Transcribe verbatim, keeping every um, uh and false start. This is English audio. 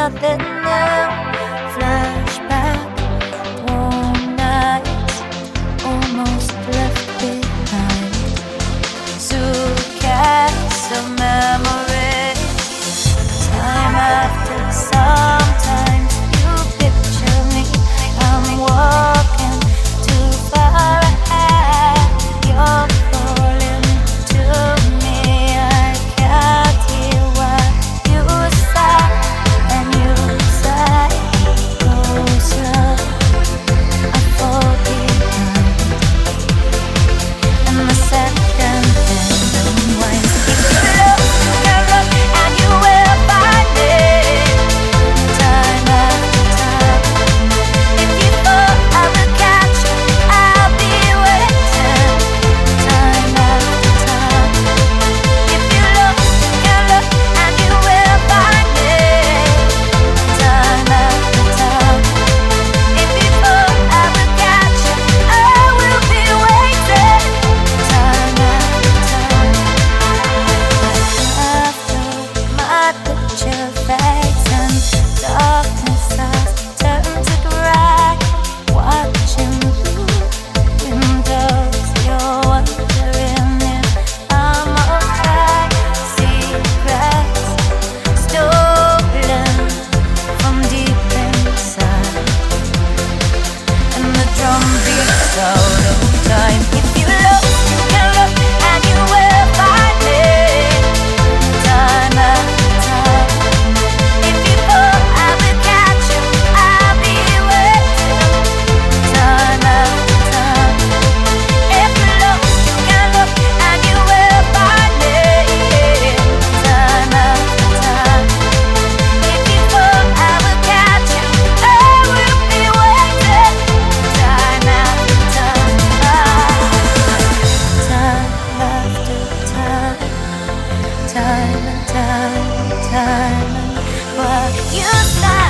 nothing new. Flashback, warm nights, almost left behind. Suitcase of memories. Time after, sometimes you picture me. I'm walking too far ahead. You're falling to me. I can't hear what you say, and you say, go slow. I fall behind, and the second hand unwinds. If you look, you look, and you will find it. Time after time. If you fall, I will catch you. I'll be waiting. Time after time. If you look, you look, and you will find it. Time after time. If you fall, I will catch you. I will be waiting. Time after time. After my picture fades and darkness has turned to gray, watching through windows, you're wondering if I'm okay. Secrets stolen from deep inside, and the drum beats out of time. If you look, you can look, and you will find it. Time after time. If you fall, I will catch you. I'll be waiting. Time after time. If you look, you can look, and you will find it. Time after time. If you fall, I will catch you. I will be waiting. Time after time. Time after time. Time and time and time. And what you say.